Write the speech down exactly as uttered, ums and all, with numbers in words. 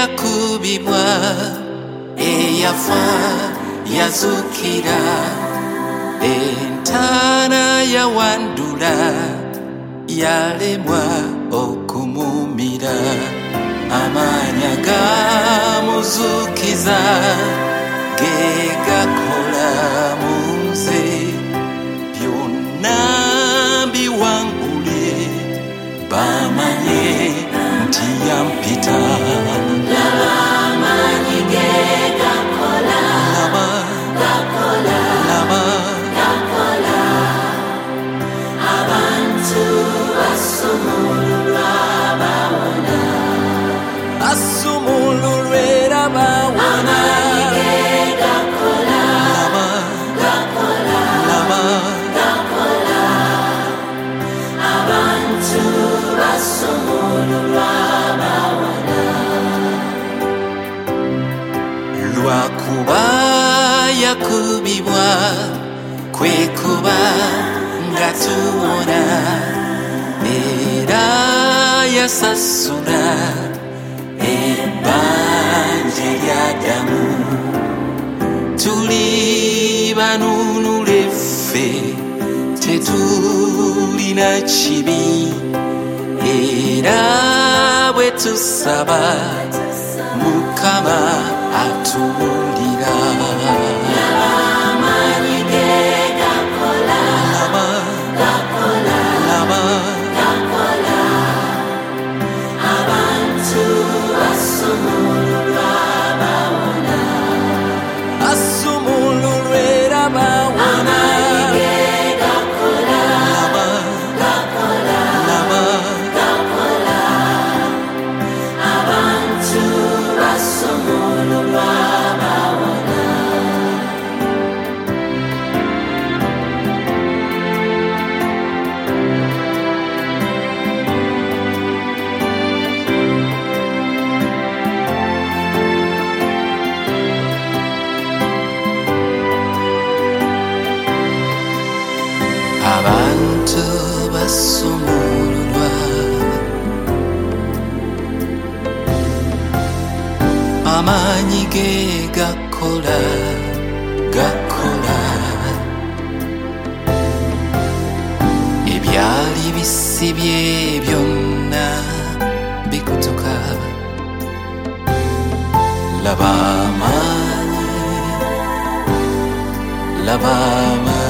yakubibwa eyafa yazukira entaana yawandula yalemwa okumumira amaanyi agamuzukiza ge gakola mu nze byonna biwangule bamanye nti yampita laba amaanyi ge gakola laba gakola laba gakola abantu basumululwa bawona asumululwa era bawona amaanyi ge gakola laba gakola laba gakola abantu basumululwa bawona lwakuba yakubibwa kwekuba nga tuwona era yasasula ebbanja ly'addamu tuli banunule ffe tetulina kibi era bwe tusaba Mukama atuwulira amaanyi ge gakola laba gakola laba gakola abantu basumululwa bawona asumululwa era bawona amaanyi ge gakola laba gakola laba gakola abantu basumululwa bawona abantu basumululwa amaanyi ge gakola gakola ebyali bisibye byonna bikutuka laba amaanyi laba amaanyi